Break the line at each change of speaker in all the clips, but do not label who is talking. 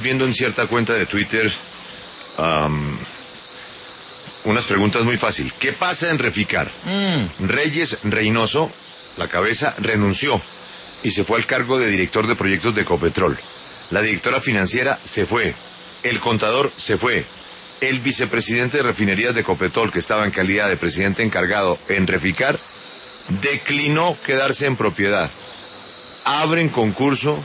viendo en cierta cuenta de Twitter unas preguntas muy fáciles. ¿Qué pasa en Reficar? Reyes Reynoso, la cabeza, renunció y se fue al cargo de director de proyectos de Ecopetrol. La directora financiera se fue. El contador se fue. El vicepresidente de refinerías de Ecopetrol, que estaba en calidad de presidente encargado en Reficar, declinó quedarse en propiedad. Abren concurso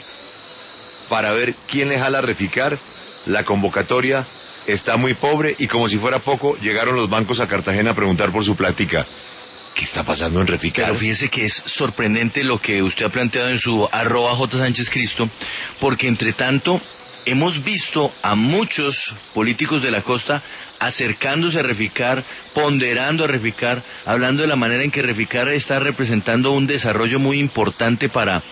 para ver quién le jala a Reficar. La convocatoria está muy pobre y, como si fuera poco, llegaron los bancos a Cartagena a preguntar por su plática. ¿Qué está pasando en Reficar?
Pero fíjese que es sorprendente lo que usted ha planteado en su @JSánchez-Cristo, porque entre tanto hemos visto a muchos políticos de la costa acercándose a Reficar, ponderando a Reficar, hablando de la manera en que Reficar está representando un desarrollo muy importante para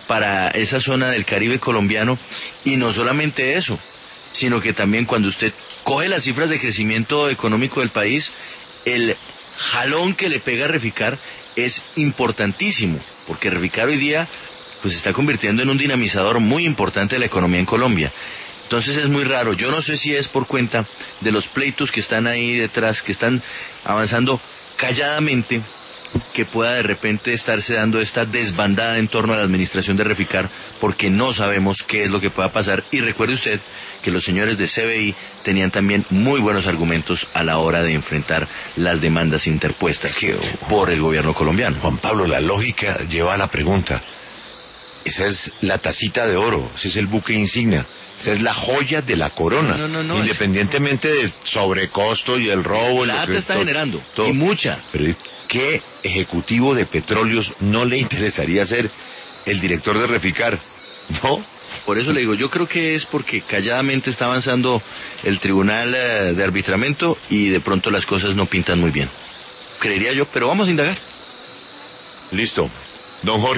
esa zona del Caribe colombiano. Y no solamente eso, sino que también cuando usted coge las cifras de crecimiento económico del país, el jalón que le pega a Reficar es importantísimo, porque Reficar hoy día pues se está convirtiendo en un dinamizador muy importante de la economía en Colombia. Entonces es muy raro. Yo no sé si es por cuenta de los pleitos que están ahí detrás, que están avanzando calladamente, que pueda de repente estarse dando esta desbandada en torno a la administración de Reficar, porque no sabemos qué es lo que pueda pasar. Y recuerde usted que los señores de CBI tenían también muy buenos argumentos a la hora de enfrentar las demandas interpuestas por el gobierno colombiano.
Juan Pablo, la lógica lleva a la pregunta. Esa es la tacita de oro, ese es el buque insignia, esa es la joya de la corona.
No,
independientemente del sobrecosto y el robo.
Plata está generando, y mucha.
Pero ¿qué ejecutivo de petróleos no le interesaría ser el director de Reficar? ¿No?
Por eso le digo, yo creo que es porque calladamente está avanzando el tribunal de arbitramiento y de pronto las cosas no pintan muy bien. Creería yo, pero vamos a indagar.
Listo. Don Jorge.